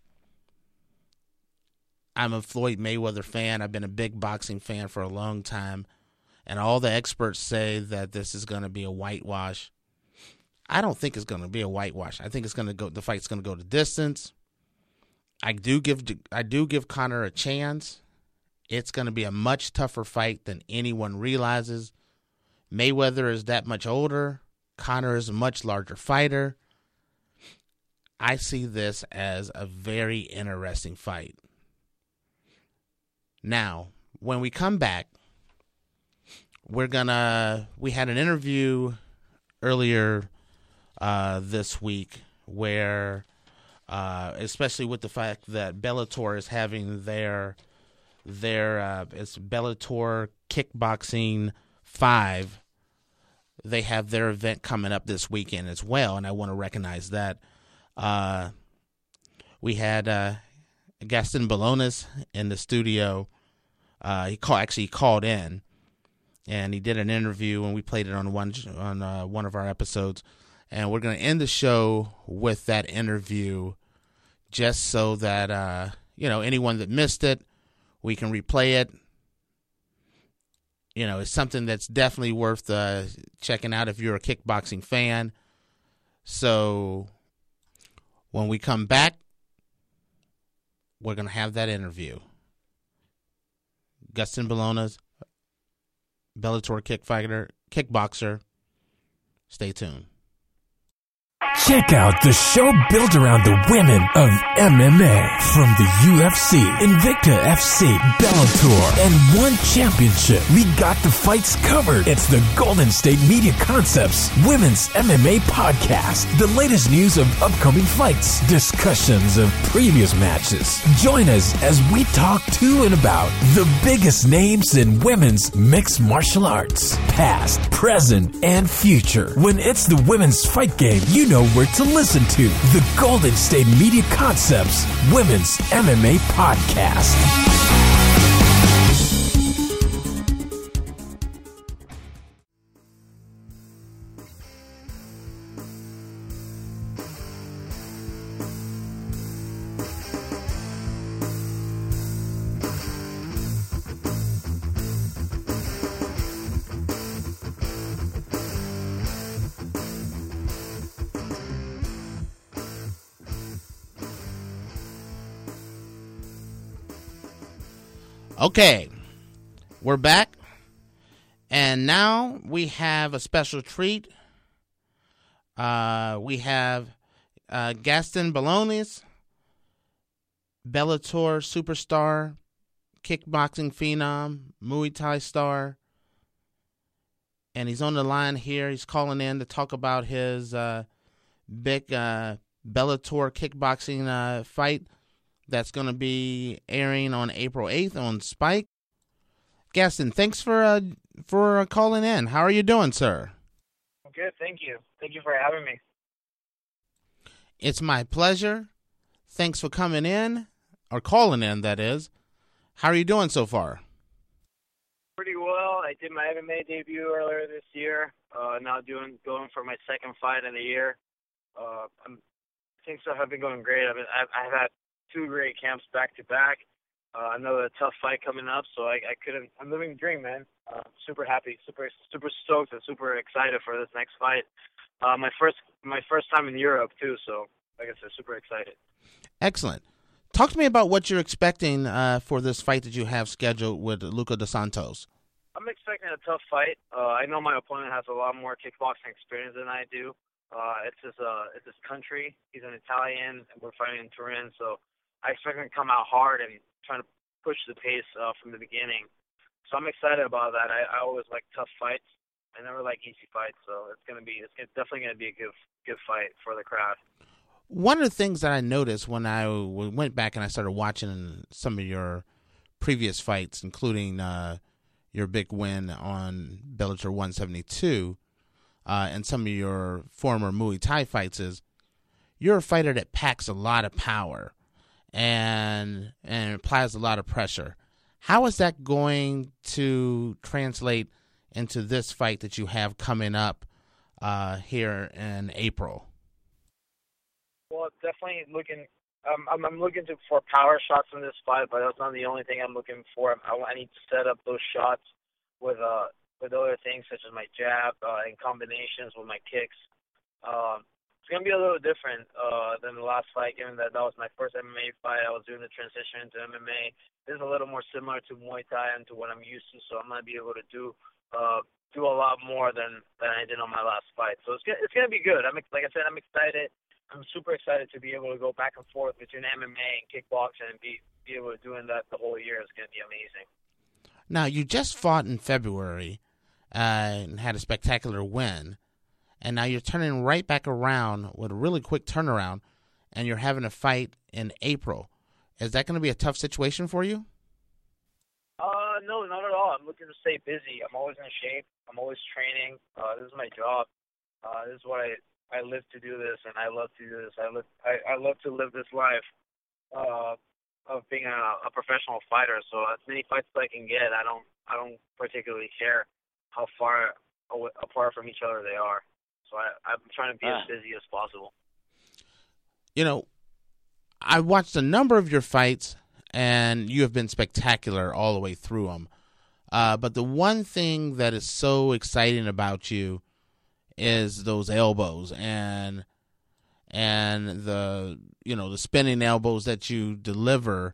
I'm a Floyd Mayweather fan. I've been a big boxing fan for a long time, and all the experts say that this is going to be a whitewash. I don't think it's going to be a whitewash. I think it's going to go. The fight's going to go to distance. I do give I do give Conor a chance. It's going to be a much tougher fight than anyone realizes. Mayweather is that much older. Conor is a much larger fighter. I see this as a very interesting fight. Now, when we come back, we're gonna. We had an interview earlier uh, this week where, uh, especially with the fact that Bellator is having their their uh, it's Bellator Kickboxing five. They have their event coming up this weekend as well, and I want to recognize that. Uh, we had uh, Gaston Balonis in the studio. Uh, he call, actually called in, and he did an interview, and we played it on one on uh, one of our episodes. And we're going to end the show with that interview, just so that uh, you know, anyone that missed it, we can replay it. You know, it's something that's definitely worth uh, checking out if you're a kickboxing fan. So when we come back, we're going to have that interview. Gaston Balonis, Bellator kick fighter, kickboxer. Stay tuned. Check out the show built around the women of M M A. From the U F C, Invicta F C, Bellator, and one championship. We got the fights covered. It's the Golden State Media Concepts Women's M M A Podcast. The latest news of upcoming fights, discussions of previous matches. Join us as we talk to and about the biggest names in women's mixed martial arts. Past, present, and future. When it's the women's fight game, you know where to listen to. The Golden State Media Concepts Women's M M A Podcast. Okay, we're back, and now we have a special treat. Uh, we have uh, Gaston Balonis, Bellator superstar, kickboxing phenom, Muay Thai star, and he's on the line here. He's calling in to talk about his uh, big uh, Bellator kickboxing uh, fight that's going to be airing on April eighth on Spike. Gaston, thanks for uh, for uh, calling in. How are you doing, sir? Good, thank you. Thank you for having me. It's my pleasure. Thanks for coming in, or calling in, that is. How are you doing so far? Pretty well. I did my M M A debut earlier this year. Uh, now doing going for my second fight in a year. Uh, I'm, things have been going great. I've, been, I've, I've had two great camps back to back. Uh, another tough fight coming up, so I, I couldn't. I'm living the dream, man. Uh, super happy, super super stoked, and super excited for this next fight. Uh, my first my first time in Europe too, so like I said, super excited. Excellent. Talk to me about what you're expecting uh, for this fight that you have scheduled with Luca Dos Santos. I'm expecting a tough fight. Uh, I know my opponent has a lot more kickboxing experience than I do. Uh, it's his uh, it's his country. He's an Italian, and we're fighting in Turin, so I expect him to come out hard and trying to push the pace uh, from the beginning. So I'm excited about that. I, I always like tough fights. I never like easy fights, so it's gonna be it's definitely gonna be a good good fight for the crowd. One of the things that I noticed when I went back and I started watching some of your previous fights, including uh, your big win on Bellator one seventy-two uh, and some of your former Muay Thai fights, is you're a fighter that packs a lot of power and and applies a lot of pressure. How is that going to translate into this fight that you have coming up uh, here in April? Well, definitely looking. Um, I'm, I'm looking to, for power shots in this fight, but that's not the only thing I'm looking for. I, I need to set up those shots with uh with other things such as my jab uh, and combinations with my kicks. Um, it's gonna be a little different uh, than the last fight, given that that was my first M M A fight. I was doing the transition into M M A. This is a little more similar to Muay Thai and to what I'm used to, so I'm gonna be able to do uh, do a lot more than, than I did on my last fight. So it's gonna, it's gonna be good. I'm like I said, I'm excited. I'm super excited to be able to go back and forth between M M A and kickboxing and be, be able to doing that the whole year. Is going to be amazing. Now, you just fought in February uh, and had a spectacular win, and now you're turning right back around with a really quick turnaround, and you're having a fight in April. Is that going to be a tough situation for you? Uh, no, not at all. I'm looking to stay busy. I'm always in shape. I'm always training. Uh, this is my job. Uh, this is what I... I live to do this, and I love to do this. I live, I, I love to live this life uh, of being a, a professional fighter. So as many fights as I can get, I don't, I don't particularly care how far aw- apart from each other they are. So I, I'm trying to be ah. as busy as possible. You know, I watched a number of your fights, and you have been spectacular all the way through them. Uh, but the one thing that is so exciting about you is those elbows and and the you know the spinning elbows that you deliver,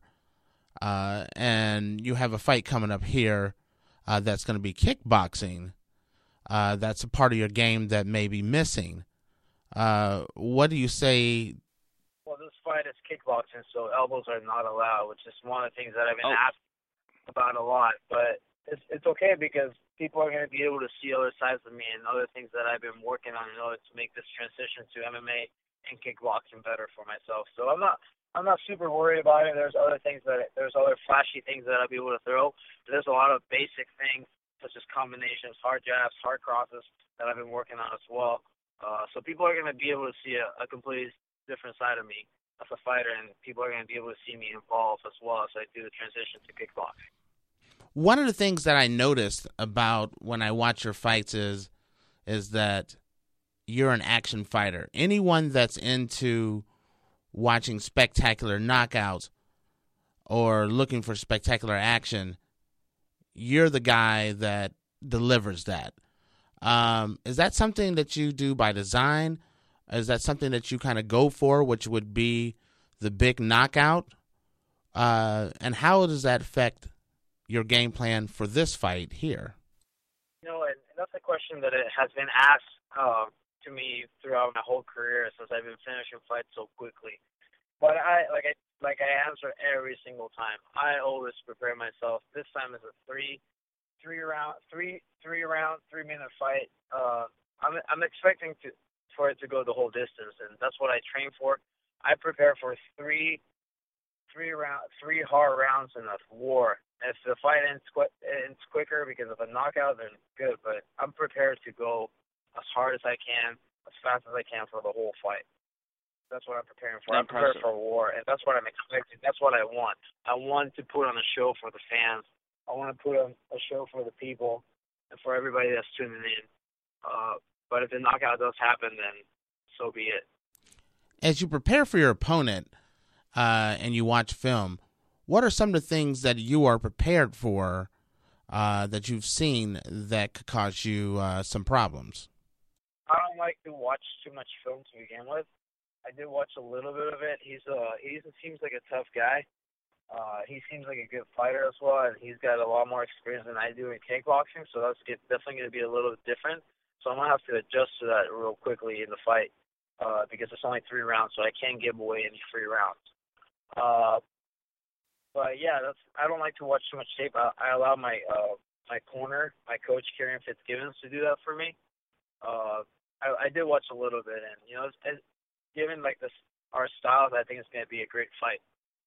uh, and you have a fight coming up here uh, that's going to be kickboxing. Uh, that's a part of your game that may be missing. Uh, what do you say? Well, this fight is kickboxing, so elbows are not allowed, which is one of the things that I've been Oh. asked about a lot. But it's it's okay because people are going to be able to see other sides of me and other things that I've been working on in order to make this transition to M M A and kickboxing better for myself. So I'm not I'm not super worried about it. There's other things that there's other flashy things that I'll be able to throw. But there's a lot of basic things such as combinations, hard jabs, hard crosses that I've been working on as well. Uh, so people are going to be able to see a, a completely different side of me as a fighter, and people are going to be able to see me evolve as well as I do the transition to kickboxing. One of the things that I noticed about when I watch your fights is is that you're an action fighter. Anyone that's into watching spectacular knockouts or looking for spectacular action, you're the guy that delivers that. Um, is that something that you do by design? Is that something that you kind of go for, which would be the big knockout? Uh, and how does that affect your game plan for this fight here? You know, and that's a question that it has been asked uh, to me throughout my whole career since I've been finishing fights so quickly. But I like I like I answer every single time. I always prepare myself. This time is a three, three round, three three round, three minute fight. Uh, I'm I'm expecting to for it to go the whole distance, and that's what I train for. I prepare for three, three round, three hard rounds in a war. If the fight ends, qu- ends quicker because of a knockout, then good. But I'm prepared to go as hard as I can, as fast as I can for the whole fight. That's what I'm preparing for. I'm prepared for war, and that's what I'm expecting. That's what I want. I want to put on a show for the fans. I want to put on a show for the people and for everybody that's tuning in. Uh, but if the knockout does happen, then so be it. As you prepare for your opponent uh, and you watch film, what are some of the things that you are prepared for uh, that you've seen that could cause you uh, some problems? I don't like to watch too much film to begin with. I did watch a little bit of it. He's uh he seems like a tough guy. Uh, he seems like a good fighter as well, and he's got a lot more experience than I do in kickboxing, so that's get, definitely going to be a little bit different. So I'm going to have to adjust to that real quickly in the fight uh, because it's only three rounds, so I can't give away any free rounds. Uh, but, yeah, that's I don't like to watch too much tape. I, I allow my uh, my corner, my coach, Kieran Fitzgibbons, to do that for me. Uh, I, I did watch a little bit, and, you know, it's, it's, given like this our styles, I think it's going to be a great fight.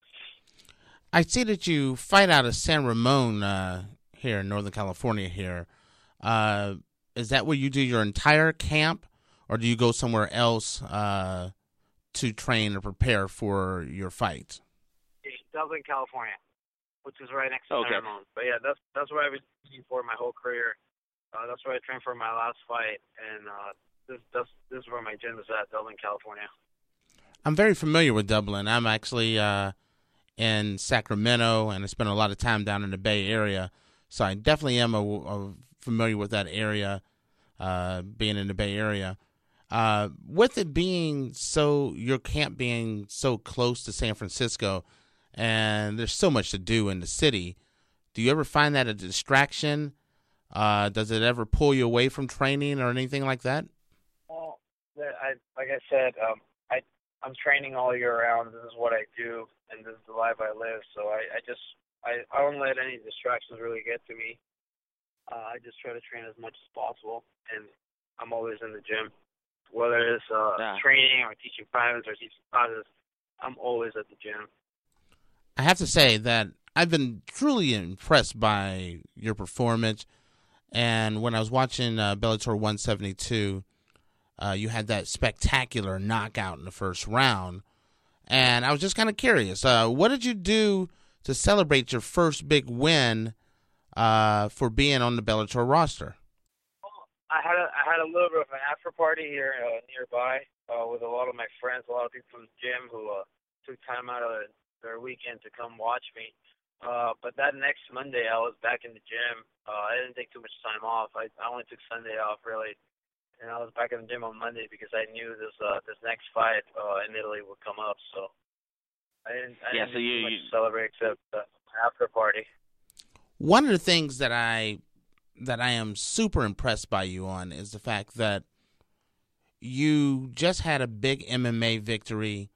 I see that you fight out of San Ramon uh, here in Northern California here. Uh, is that where you do your entire camp, or do you go somewhere else uh, to train or prepare for your fight? Dublin, California, which is right next to okay. San Ramon. But, yeah, that's that's where I've been training for my whole career. Uh, that's where I trained for my last fight, and uh, this, this, this is where my gym is at, Dublin, California. I'm very familiar with Dublin. I'm actually uh, in Sacramento, and I spent a lot of time down in the Bay Area, so I definitely am a, a familiar with that area, uh, being in the Bay Area. Uh, with it being so, your camp being so close to San Francisco, and there's so much to do in the city, do you ever find that a distraction? Uh, does it ever pull you away from training or anything like that? Well, I, like I said, um, I, I'm training all year round. This is what I do, and this is the life I live. So I, I just I, I don't let any distractions really get to me. Uh, I just try to train as much as possible, and I'm always in the gym. Whether it's uh, yeah. training or teaching privates or teaching classes, I'm always at the gym. I have to say that I've been truly impressed by your performance. And when I was watching uh, Bellator one seventy-two, uh, you had that spectacular knockout in the first round. And I was just kind of curious, uh, what did you do to celebrate your first big win uh, for being on the Bellator roster? I had a, I had a little bit of an after party here uh, nearby uh, with a lot of my friends, a lot of people from the gym who uh, took time out of their weekend to come watch me. Uh, but that next Monday, I was back in the gym. Uh, I didn't take too much time off. I, I only took Sunday off, really. And I was back in the gym on Monday because I knew this uh, this next fight uh, in Italy would come up. So I didn't, I yeah, didn't so you, much you... celebrate except the after party. One of the things that I that I am super impressed by you on is the fact that you just had a big M M A victory,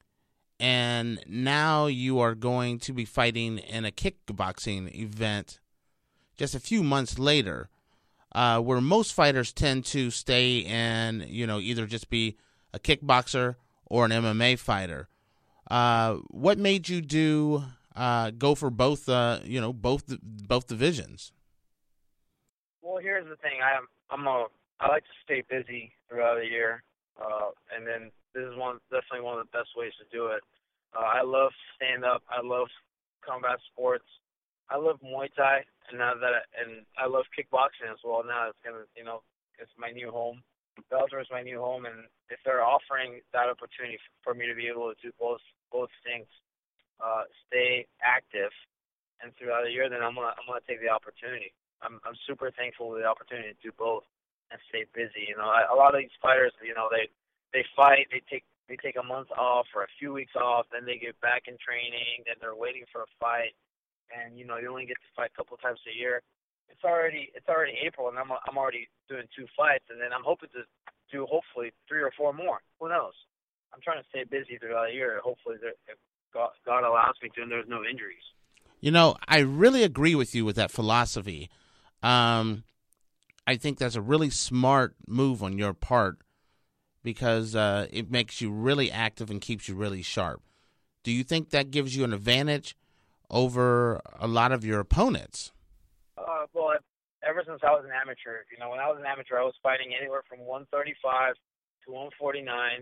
and now you are going to be fighting in a kickboxing event just a few months later, uh, where most fighters tend to stay and, you know, either just be a kickboxer or an M M A fighter. Uh, what made you do uh, go for both, uh, you know, both both divisions? Well, here's the thing. I am I'm a I like to stay busy throughout the year, uh, and then this is one definitely one of the best ways to do it. Uh, I love stand up. I love combat sports. I love Muay Thai, and now that I, and I love kickboxing as well. Now it's gonna, you know, it's my new home. Bellator is my new home, and if they're offering that opportunity for me to be able to do both both things, uh, stay active, and throughout the year, then I'm gonna I'm gonna take the opportunity. I'm I'm super thankful for the opportunity to do both and stay busy. You know, I, a lot of these fighters, you know, they they fight, they take they take a month off or a few weeks off, then they get back in training, then they're waiting for a fight, and you know, you only get to fight a couple of times a year. It's already it's already April, and I'm I'm already doing two fights, and then I'm hoping to do hopefully three or four more. Who knows? I'm trying to stay busy throughout the year. Hopefully, there, if God, God allows me to, and there's no injuries. You know, I really agree with you with that philosophy. Um, I think that's a really smart move on your part because uh, it makes you really active and keeps you really sharp. Do you think that gives you an advantage over a lot of your opponents? Uh, well, ever since I was an amateur, you know, when I was an amateur, I was fighting anywhere from one thirty-five to one forty-nine.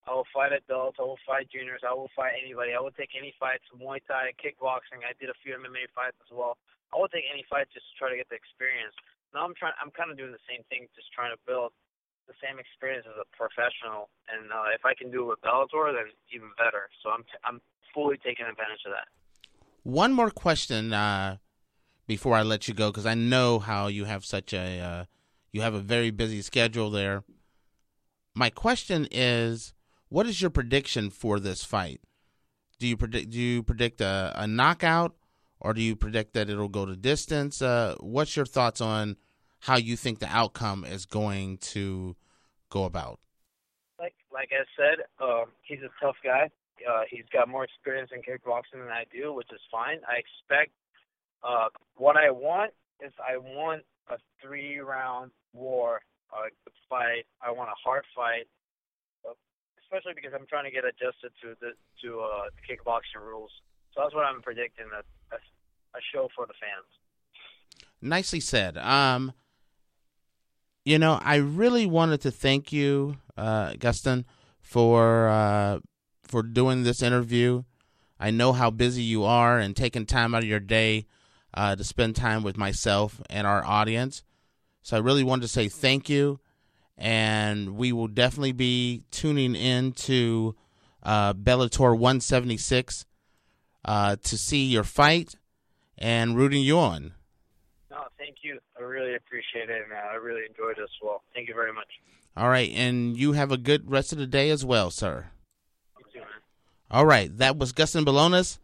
I will fight adults. I will fight juniors. I will fight anybody. I will take any fights, Muay Thai, kickboxing. I did a few M M A fights as well. I will take any fight just to try to get the experience. Now I'm trying. I'm kind of doing the same thing, just trying to build the same experience as a professional. And uh, if I can do it with Bellator, then even better. So I'm t- I'm fully taking advantage of that. One more question uh, before I let you go, because I know how you have such a uh, you have a very busy schedule there. My question is, what is your prediction for this fight? Do you predict? Do you predict a, a knockout, or do you predict that it'll go to distance? Uh, what's your thoughts on how you think the outcome is going to go about? Like like I said, um, he's a tough guy. Uh, he's got more experience in kickboxing than I do, which is fine. I expect uh, what I want is I want a three-round war uh, fight. I want a hard fight. Especially because I'm trying to get adjusted to the to uh, the kickboxing rules. So that's what I'm predicting, a, a, a show for the fans. Nicely said. Um, you know, I really wanted to thank you, uh, Gustin, for uh, for doing this interview. I know how busy you are and taking time out of your day uh, to spend time with myself and our audience. So I really wanted to say thank you. And we will definitely be tuning in to uh, Bellator one seventy-six uh, to see your fight and rooting you on. No, thank you. I really appreciate it, and I really enjoyed it as well. Thank you very much. All right, and you have a good rest of the day as well, sir. You too, man. All right, that was Gustin Belonas,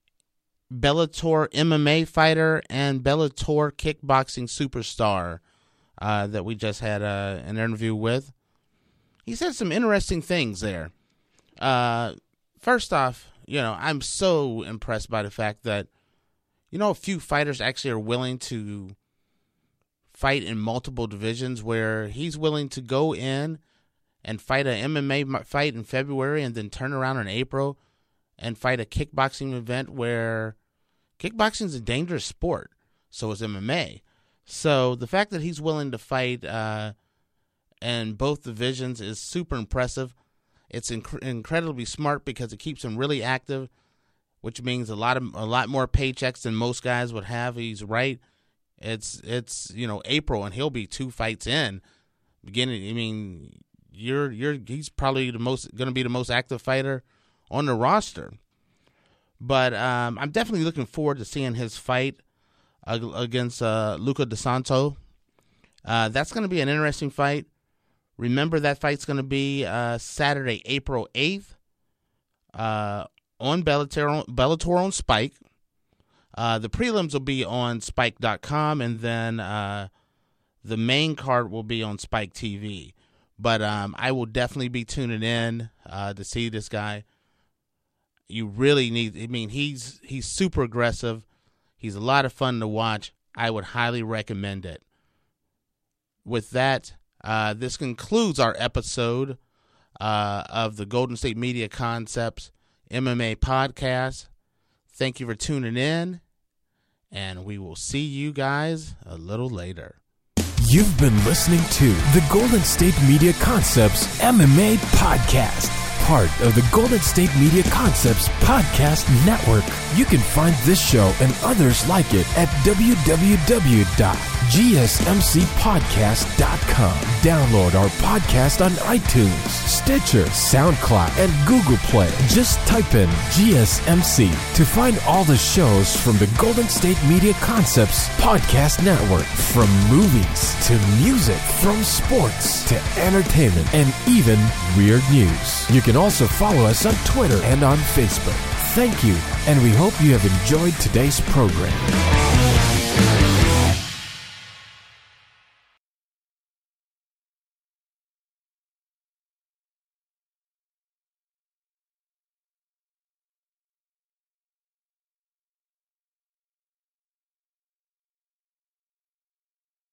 Bellator M M A fighter and Bellator kickboxing superstar. Uh, that we just had uh, an interview with. He said some interesting things there. Uh, first off, you know, I'm so impressed by the fact that, you know, a few fighters actually are willing to fight in multiple divisions, where he's willing to go in and fight a M M A fight in February and then turn around in April and fight a kickboxing event, where kickboxing is a dangerous sport. So is M M A. So the fact that he's willing to fight uh, in both divisions is super impressive. It's inc- incredibly smart because it keeps him really active, which means a lot of a lot more paychecks than most guys would have. He's right. It's it's you know April and he'll be two fights in. Beginning, I mean, you're you're he's probably the most going to be the most active fighter on the roster. But um, I'm definitely looking forward to seeing his fight against uh, Luca DeSanto. Uh, that's going to be an interesting fight. Remember, that fight's going to be uh, Saturday, April eighth uh, on Bellator, Bellator on Spike. Uh, the prelims will be on Spike dot com, and then uh, the main card will be on Spike T V. But um, I will definitely be tuning in uh, to see this guy. You really need, I mean, he's he's super aggressive. He's a lot of fun to watch. I would highly recommend it. With that, uh, this concludes our episode uh, of the Golden State Media Concepts M M A podcast. Thank you for tuning in, and we will see you guys a little later. You've been listening to the Golden State Media Concepts M M A podcast, part of the Golden State Media Concepts podcast network. You can find this show and others like it at w w w dot g s m c podcast dot com. Download our podcast on iTunes, Stitcher, SoundCloud, and Google Play. Just type in G S M C to find all the shows from the Golden State Media Concepts podcast network. From movies to music, from sports to entertainment, and even weird news. You can also follow us on Twitter and on Facebook. Thank you, and we hope you have enjoyed today's program.